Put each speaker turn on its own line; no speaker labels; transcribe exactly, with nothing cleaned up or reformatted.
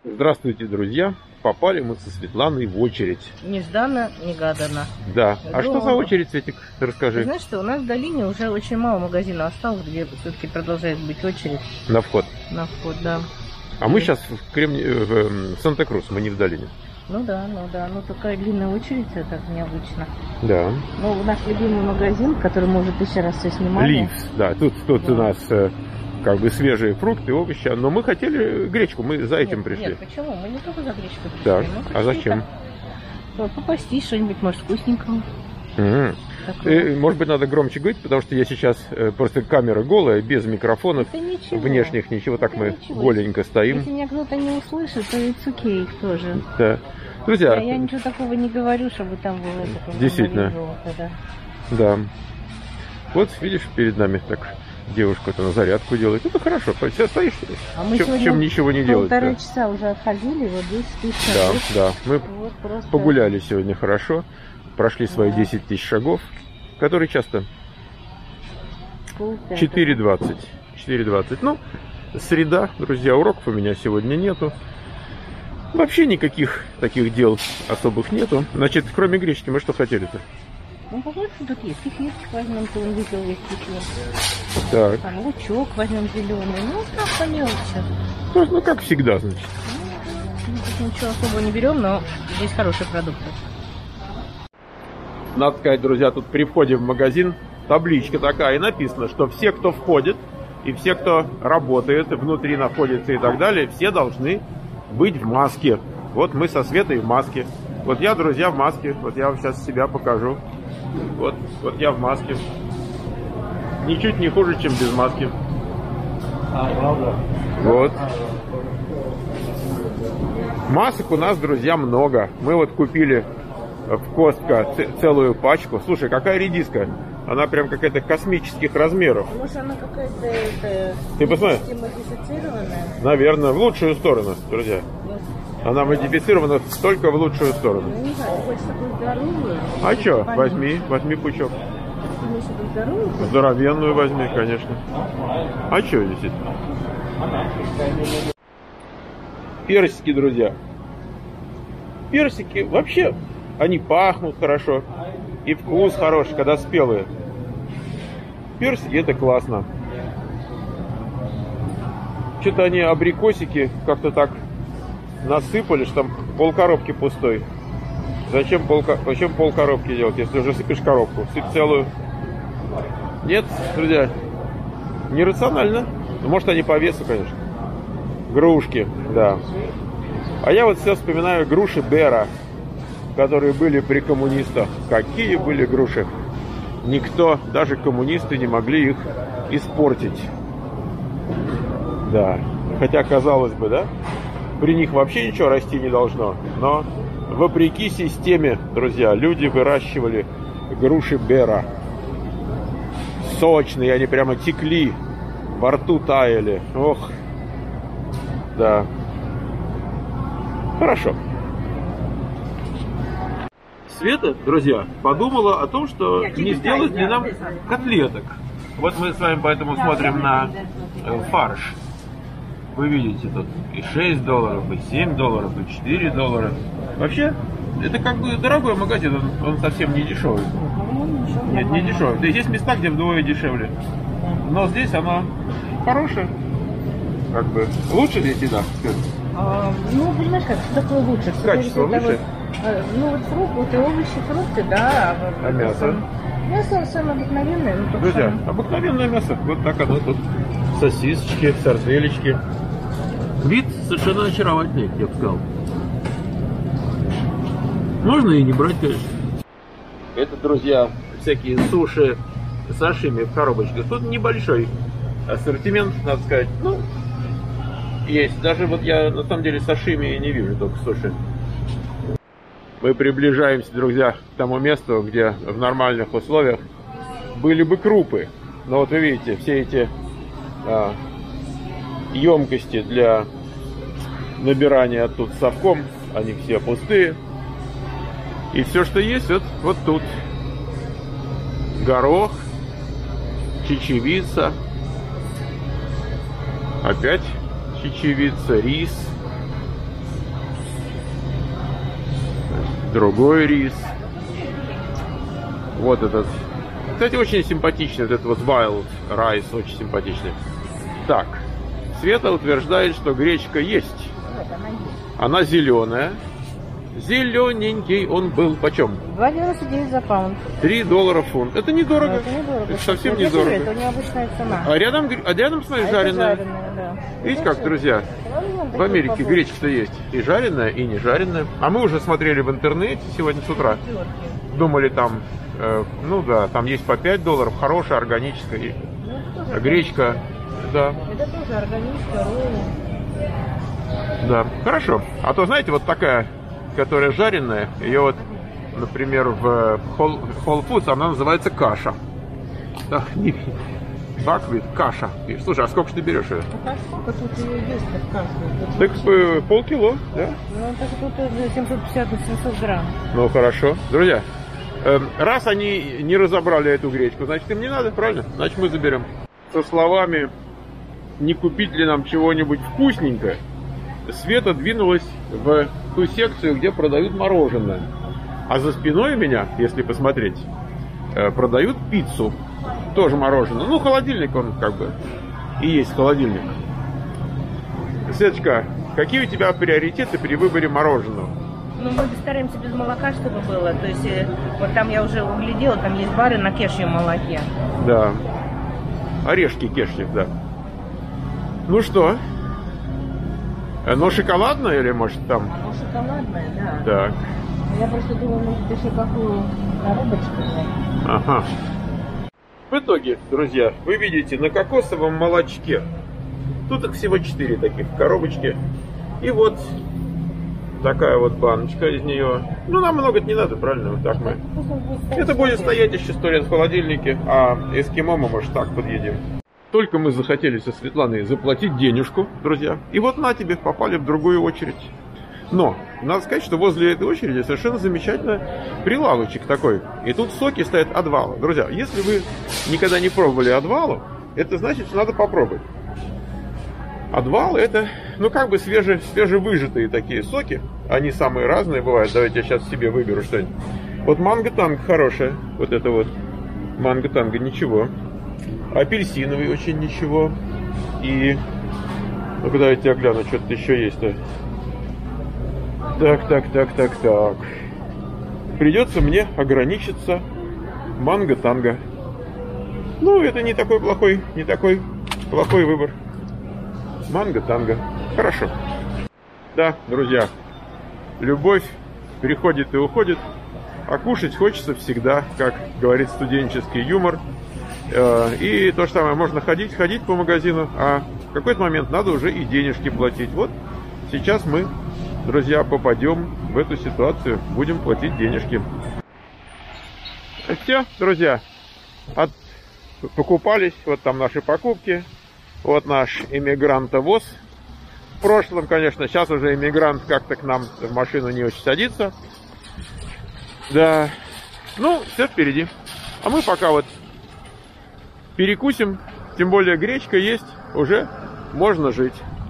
Здравствуйте, друзья! Попали мы со Светланой в очередь.
Нежданно, негаданно.
Да. А
Долго.
что за очередь, Светик? Расскажи.
Ты знаешь, что у нас в долине уже очень мало магазинов осталось, где все-таки продолжает быть очередь.
На вход.
На вход, да.
А мы сейчас в, Кремни... в Санта-Крус, мы не в долине.
Ну да, ну да. Ну такая длинная очередь, это так необычно.
Да.
Ну, наш любимый магазин, который мы уже тысячу раз все снимали.
Ливс, да. Тут, тут да. у нас как бы свежие фрукты, овощи. Но мы хотели гречку, мы за этим
нет,
пришли.
Нет, почему? Мы не только за гречку пришли.
Так, а зачем?
Так, попастись что-нибудь, может, вкусненького.
Mm. И, может быть, надо громче говорить, потому что я сейчас э, просто камера голая, без микрофонов,
ничего.
внешних ничего, так это мы ничего. голенько стоим.
Если меня кто-то не услышит, то it's okay тоже.
Да. Друзья,
я, я ничего такого не говорю, чтобы там было такое.
Действительно. Да. да. Вот видишь, перед нами так девушка-то на зарядку делает. Это хорошо. Сейчас стоишь,
а мы
чем, чем ничего не делать.
Полтора
да.
часа уже отходили, вот десять тысяч
Да,
шагов.
да. Мы
вот просто...
погуляли сегодня хорошо. Прошли свои да. десять тысяч шагов, которые часто четыре двадцать. четыре двадцать. Ну, среда, друзья, уроков у меня сегодня нету. Вообще никаких таких дел особых нету. Значит, кроме гречки, мы что хотели-то?
Ну, побольше тут есть. Кефирчик возьмем, ты он видел весь кефир.
Так.
Там лучок возьмем зеленый. Ну, так по мелочи.
Ну, ну, как всегда, значит.
Ну, тут ничего особо не берем, но здесь хорошие продукты.
Надо сказать, друзья, тут при входе в магазин табличка такая, и написано, что все, кто входит, и все, кто работает, внутри находится и так далее, все должны быть в маске. Вот мы со Светой в маске. Вот я, друзья, в маске. Вот я вам сейчас себя покажу. Вот, вот я в маске. Ничуть не хуже, чем без маски. Вот. Масок у нас, друзья, много. Мы вот купили в Костко целую пачку. Слушай, какая редиска. Она прям какая-то космических размеров.
Может, она какая-то... Это...
Ты посмотри.
Модифицированная?
Наверное, в лучшую сторону, друзья. Она модифицирована только в лучшую сторону.
Ну, не знаю, ты хочешь такую здоровую?
А что? Возьми, возьми пучок.
Ты имеешь в виду здоровую?
Здоровенную возьми, конечно. А что, действительно? Персики, друзья. Персики вообще, они пахнут хорошо. И вкус хороший, когда спелые. Персики это классно. Что-то они абрикосики как-то так насыпали, что там полкоробки пустой. Зачем, полка... Зачем полкоробки делать, если уже сыпешь коробку? Сыпь целую. Нет, друзья, нерационально. Может, они по весу, конечно. Грушки, да. А я вот все вспоминаю груши Бера, которые были при коммунистах. Какие были груши? Никто, даже коммунисты, не могли их испортить. Да. Хотя, казалось бы, да? При них вообще ничего расти не должно. Но, вопреки системе, друзья, люди выращивали груши Бера. Сочные, они прямо текли. Во рту таяли. Ох. Да. Хорошо. Света, друзья, подумала о том, что не сделать ли нам котлеток. Вот мы с вами поэтому смотрим на фарш. Вы видите, тут и шесть долларов, и семь долларов, и четыре доллара. Вообще, это как бы дорогой магазин, он, он совсем не дешевый. Нет, не дешевый. Да есть места, где вдвое дешевле. Но здесь она хорошая. Как бы лучше здесь еда, скажем.
А, ну, понимаешь, как, что такое лучше?
Качество выше?
Вот, ну, вот фрукты, вот и овощи, фрукты, да.
А мясо?
Мясо самое обыкновенное. Ну,
друзья,
сам...
обыкновенное мясо. Вот так оно тут. Сосисочки, сарделечки. Вид совершенно очаровательный, я бы сказал. Можно и не брать, конечно. Это, друзья, всякие суши, сашими в коробочках. Тут небольшой ассортимент, надо сказать. Ну, есть. Даже вот я на самом деле сашими не вижу, только суши. Мы приближаемся, друзья, к тому месту, где в нормальных условиях были бы крупы. Но вот вы видите, все эти а, емкости для набирания тут совком, они все пустые. И все, что есть, вот, вот тут. Горох, чечевица, опять чечевица, рис, другой рис. Вот этот. Кстати, очень симпатичный, вот этот вот Wild Rice, очень симпатичный. Так, Света утверждает, что гречка есть.
Вот она есть.
Она зеленая. Зелененький он был почем?
два девяносто девять за паунд.
три доллара фунт. Это недорого.
Это недорого.
Это совсем
это
недорого.
Это необычная цена.
А рядом, а рядом смотри,
А
жареная.
жареная, да.
Видите как, друзья? В Америке гречка-то есть и жареная, и не жареная. А мы уже смотрели в интернете сегодня с утра. Думали там, э, ну да, там есть по пять долларов, хорошая, органическая. И
ну,
гречка, да.
Это тоже органическая, роллы.
Да, хорошо. А то, знаете, вот такая, которая жареная, ее вот, например, в Whole Foods она называется каша. Да, не баквит, каша. Слушай, а сколько ж ты берешь ее?
Ну, а сколько тут ее есть, как каша?
Так э, полкило, да?
Ну, так тут семьсот пятьдесят на семьсот грамм.
Ну, хорошо. Друзья, э, раз они не разобрали эту гречку, значит, им не надо, правильно? Значит, мы заберем. Со словами «не купить ли нам чего-нибудь вкусненькое», Света двинулась в ту секцию, где продают мороженое. А за спиной у меня, если посмотреть, продают пиццу. Тоже мороженое. Ну, холодильник он как бы и есть холодильник. Светочка, какие у тебя приоритеты при выборе мороженого?
Ну, мы стараемся без молока, чтобы было. То есть, вот там я уже углядела, там есть бары на кешью молоке.
Да. Орешки кешью, да. Ну что? Ну, шоколадное или, может, там?
Ну, шоколадное, да.
Так.
Я просто думаю, может, еще какую коробочку.
Ага. В итоге, друзья, вы видите на кокосовом молочке. Тут их всего четыре таких коробочки. И вот такая вот баночка из нее. Ну, нам много-то не надо, правильно? Вот так мы. Это будет стоять еще сто лет в холодильнике, а эскимо мы, может, так подъедим. Только мы захотели со Светланой заплатить денежку, друзья, и вот на тебе, попали в другую очередь. Но, надо сказать, что возле этой очереди совершенно замечательный прилавочек такой. И тут соки стоят Адвала. Друзья, если вы никогда не пробовали Адвалу, это значит, что надо попробовать. Адвал это, ну, как бы свеже, свежевыжатые такие соки. Они самые разные бывают. Давайте я сейчас себе выберу что-нибудь. Вот манго-танго хорошая. Вот это вот манго-танго, ничего. Апельсиновый очень ничего. И... Ну-ка, давайте я гляну, что-то еще есть-то. Так, так, так, так, так. Придется мне ограничиться манго-танго. Ну, это не такой плохой, не такой плохой выбор. Манго-танго. Хорошо. Да, друзья, любовь приходит и уходит, а кушать хочется всегда, как говорит студенческий юмор. И то же самое, можно ходить, ходить по магазину, а в какой-то момент надо уже и денежки платить. Вот сейчас мы, друзья, попадем в эту ситуацию, будем платить денежки. Все, друзья, от... покупались, вот там наши покупки, вот наш эмигрантовоз. В прошлом, конечно, сейчас уже эмигрант как-то к нам в машину не очень садится. Да, ну, все впереди. А мы пока вот перекусим, тем более гречка есть, уже можно жить.